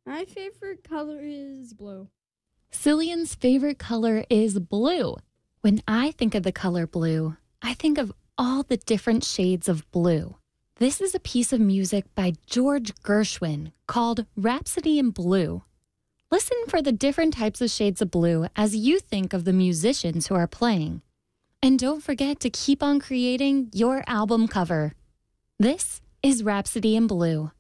My favorite color is blue. Cillian's favorite color is blue. When I think of the color blue, I think of all the different shades of blue. This is a piece of music by George Gershwin called Rhapsody in Blue. Listen for the different types of shades of blue as you think of the musicians who are playing. And don't forget to keep on creating your album cover. This is Rhapsody in Blue.